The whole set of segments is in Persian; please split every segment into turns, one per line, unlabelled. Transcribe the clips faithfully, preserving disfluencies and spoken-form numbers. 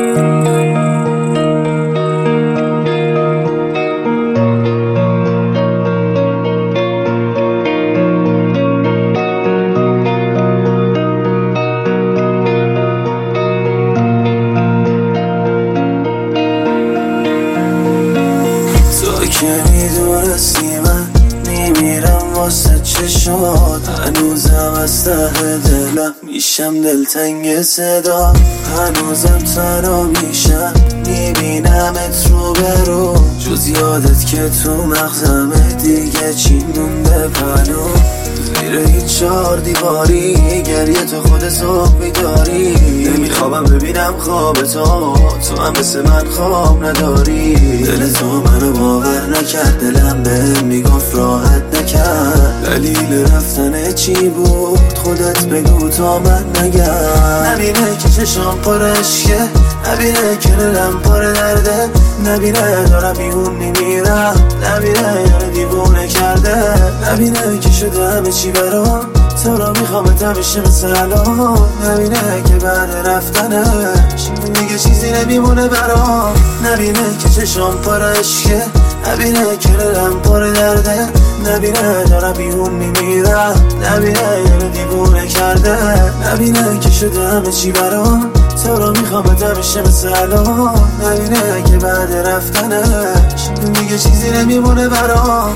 که میدونستی من میمیرم واسه چه شد، هنوزم از ته دلم میشم دلتنگ صدا، هنوزم تنها میشم میبینمت رو برو، جز یادت که تو مغزمه دیگه چی مونده پنو، زیر این چار دیواری گریه تو خود صبح میداری، نمیخوابم ببینم خواب تو تو هم مثل من خواب نداری، دل تو منو باور نکرد، دلم به میگفت راحت نکرد، دلیل رفتن چی بود خودت بگو تا من نگم، نبینه که چشام پر عشقه، نبینه که دلم پر درده، نبینه دارم بیهون میمیرم، نبینه یارو دیوونه کرده، نبینه که شده همه چی برام تو را میخوامت همیشه مثل الان، نبینه که بعد رفتنش دیگه چیزی نمیمونه برام، نبینه که چشام پر عشقه، نبینه که دلم پر درده، نبینه دارم بیهون میمیرم، نبینه یارو دیوونه کرده، نبینه که شده همه چی برام تو را میخوامت همیشه مثل الان، نبینه که بعد رفتنش دیگه چیزی نمیمونه برام.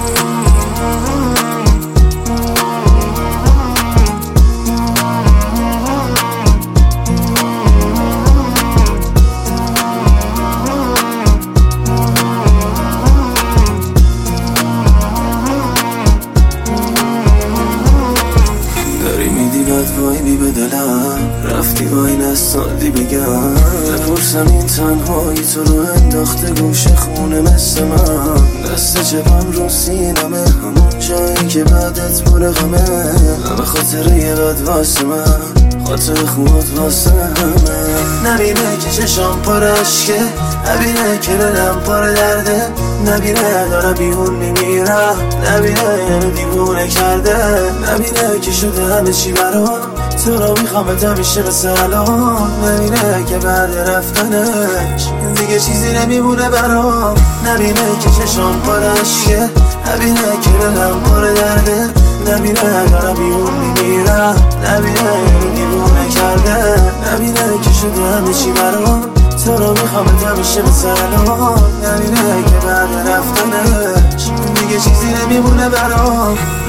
وای بی به دلم رفتی وای نستادی بگم، بپرسم این تنهایی تو رو انداخته گوش خونه مثل من، دست جبم رو سینمه همون جایی که بعدت پر غمه، همه خاطره یه بد واسه من، خاطر خوبات واسه همه، نبینه که چشام پر عشقه، نبینه که دلم پر درده، نبینه دارم بیهون میمیرم، نبینه یعنی دیوونه کرده، نبینه که شده همه چی برام تو را میخوامت همیشه مثل الان، نبینه که بعد رفتنش دیگه چیزی نمیمونه برام، نبینه که چشام پر عشقه، نبینه که دلم پر درده، نبینه دارم بیهون میمیرم، نبینه یعنی دیوونه کرده، نبینه که شده همه چی برام تو را میخوامت همیشه مثل الان، نبینه که بعد رفتنش دیگه چیزی نمیمونه برام.